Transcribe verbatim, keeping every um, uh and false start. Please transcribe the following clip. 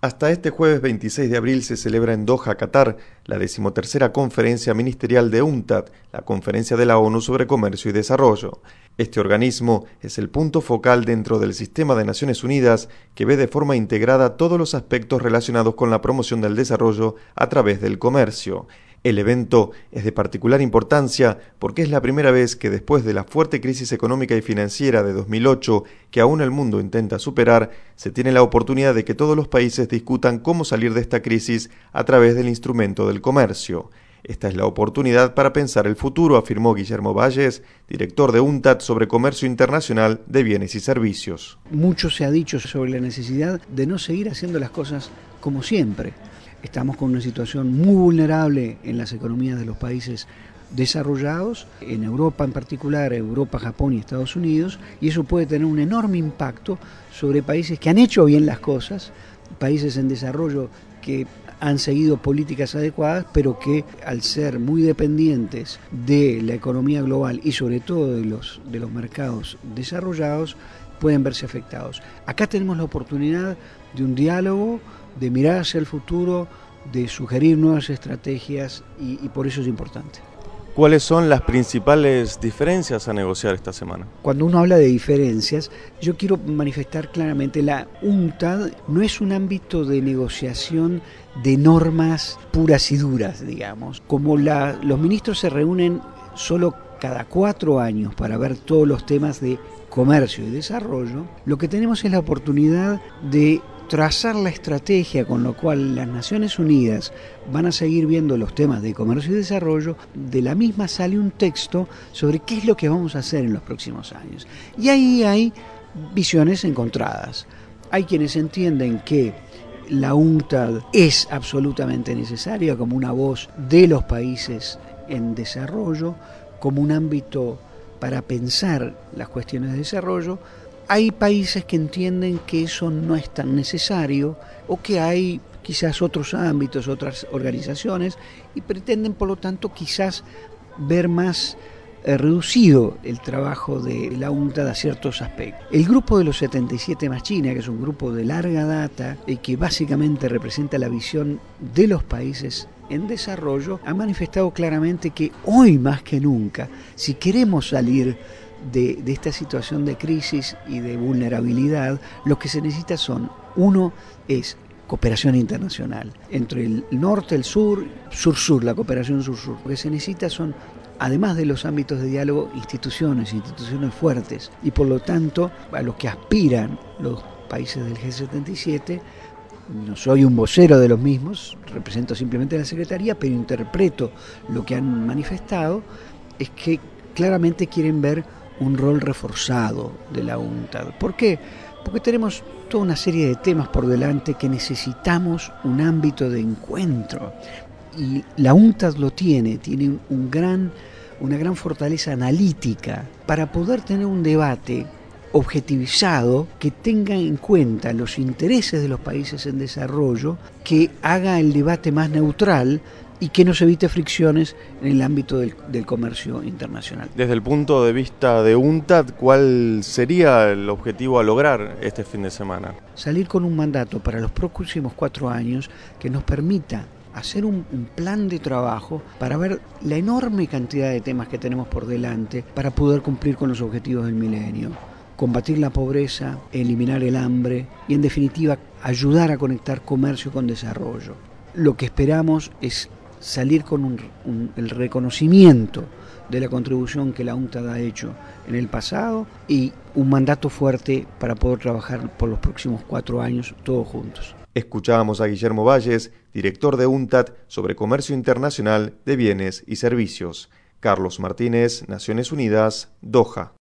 Hasta este jueves veintiséis de abril se celebra en Doha, Qatar, la decimotercera conferencia ministerial de UNCTAD, la Conferencia de la ONU sobre Comercio y Desarrollo. Este organismo es el punto focal dentro del sistema de Naciones Unidas que ve de forma integrada todos los aspectos relacionados con la promoción del desarrollo a través del comercio. El evento es de particular importancia porque es la primera vez que después de la fuerte crisis económica y financiera de dos mil ocho, que aún el mundo intenta superar, se tiene la oportunidad de que todos los países discutan cómo salir de esta crisis a través del instrumento del comercio. Esta es la oportunidad para pensar el futuro, afirmó Guillermo Valles, director de UNCTAD sobre Comercio Internacional de Bienes y Servicios. Mucho se ha dicho sobre la necesidad de no seguir haciendo las cosas como siempre. Estamos con una situación muy vulnerable en las economías de los países desarrollados, en Europa en particular, Europa, Japón y Estados Unidos, y eso puede tener un enorme impacto sobre países que han hecho bien las cosas, países en desarrollo que han seguido políticas adecuadas, pero que al ser muy dependientes de la economía global y sobre todo de los, de los mercados desarrollados, pueden verse afectados. Acá tenemos la oportunidad de un diálogo, de mirar hacia el futuro, de sugerir nuevas estrategias y, y por eso es importante. ¿Cuáles son las principales diferencias a negociar esta semana? Cuando uno habla de diferencias, yo quiero manifestar claramente, la UNCTAD no es un ámbito de negociación de normas puras y duras, digamos. Como la, los ministros se reúnen solo cada cuatro años para ver todos los temas de comercio y desarrollo, lo que tenemos es la oportunidad de trazar la estrategia con lo cual las Naciones Unidas van a seguir viendo los temas de comercio y desarrollo. De la misma sale un texto sobre qué es lo que vamos a hacer en los próximos años. Y ahí hay visiones encontradas. Hay quienes entienden que la UNCTAD es absolutamente necesaria como una voz de los países en desarrollo, como un ámbito para pensar las cuestiones de desarrollo. Hay países que entienden que eso no es tan necesario o que hay quizás otros ámbitos, otras organizaciones y pretenden por lo tanto quizás ver más eh, reducido el trabajo de la UNCTAD a ciertos aspectos. El grupo de los setenta y siete más China, que es un grupo de larga data y que básicamente representa la visión de los países en desarrollo, ha manifestado claramente que hoy más que nunca, si queremos salir De, de esta situación de crisis y de vulnerabilidad, lo que se necesita son, uno es cooperación internacional, entre el norte, el sur, sur-sur, la cooperación sur-sur. Lo que se necesita son, además de los ámbitos de diálogo, instituciones, instituciones fuertes, y por lo tanto, a lo que aspiran los países del G setenta y siete, no soy un vocero de los mismos, represento simplemente a la Secretaría, pero interpreto lo que han manifestado, es que claramente quieren ver un rol reforzado de la UNCTAD. ¿Por qué? Porque tenemos toda una serie de temas por delante que necesitamos un ámbito de encuentro. Y la UNCTAD lo tiene, tiene un gran, una gran fortaleza analítica para poder tener un debate objetivizado que tenga en cuenta los intereses de los países en desarrollo, que haga el debate más neutral y que nos evite fricciones en el ámbito del, del comercio internacional. Desde el punto de vista de UNCTAD, ¿cuál sería el objetivo a lograr este fin de semana? Salir con un mandato para los próximos cuatro años que nos permita hacer un, un plan de trabajo para ver la enorme cantidad de temas que tenemos por delante para poder cumplir con los objetivos del milenio. Combatir la pobreza, eliminar el hambre y, en definitiva, ayudar a conectar comercio con desarrollo. Lo que esperamos es salir con un, un, el reconocimiento de la contribución que la UNCTAD ha hecho en el pasado y un mandato fuerte para poder trabajar por los próximos cuatro años todos juntos. Escuchábamos a Guillermo Valles, director de UNCTAD sobre Comercio Internacional de Bienes y Servicios. Carlos Martínez, Naciones Unidas, Doha.